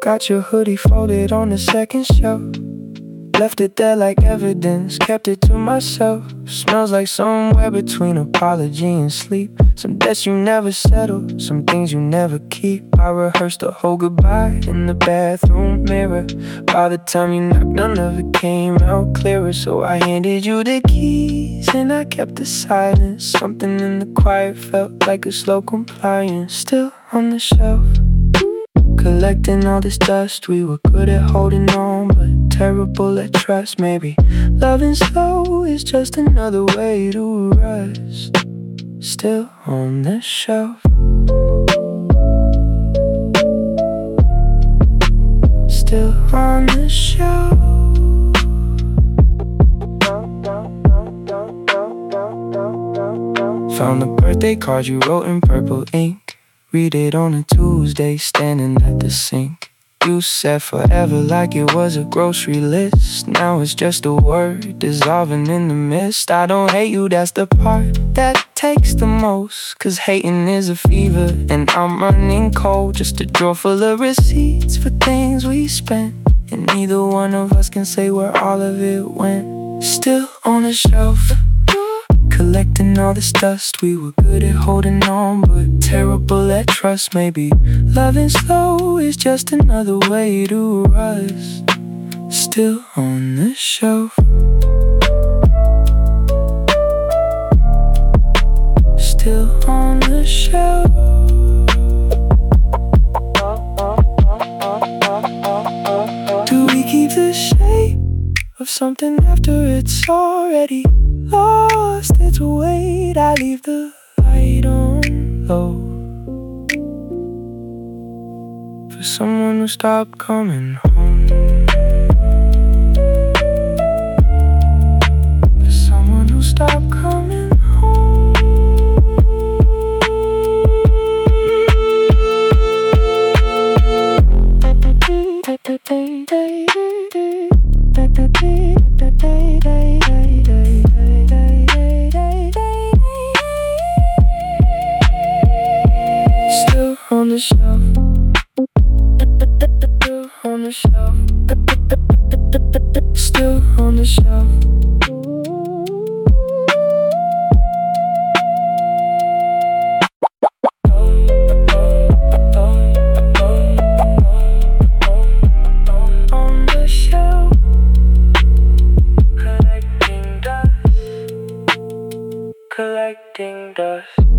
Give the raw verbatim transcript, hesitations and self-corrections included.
Got your hoodie folded on the second shelf. Left it there like evidence, kept it to myself. Smells like somewhere between apology and sleep. Some debts you never settle, some things you never keep. I rehearsed the whole goodbye in the bathroom mirror. By the time you knocked, none of it came out clearer. So I handed you the keys and I kept the silence. Something in the quiet felt like a slow compliance. Still on the shelf, collecting all this dust. We were good at holding on, but terrible at trust. Maybe loving slow is just another way to rust. Still on the shelf, still on the shelf. Found the birthday card you wrote in purple ink. Read it on a Tuesday, standing at the sink. You said forever like it was a grocery list. Now it's just a word dissolving in the mist. I don't hate you, that's the part that takes the most. Cause hating is a fever and I'm running cold. Just a drawer full of receipts for things we spent, and neither one of us can say where all of it went. Still on the shelf, collecting all this dust. We were good at holding on, but terrible at trust. Maybe loving slow is just another way to rust. Still on the shelf, still on the shelf. Do we keep the shape of something after it's already lost its weight? I leave the light on low for someone who stopped coming home. For someone who stopped coming home. Still on the shelf, still on the shelf, still on the shelf. On the shelf, collecting dust, collecting dust.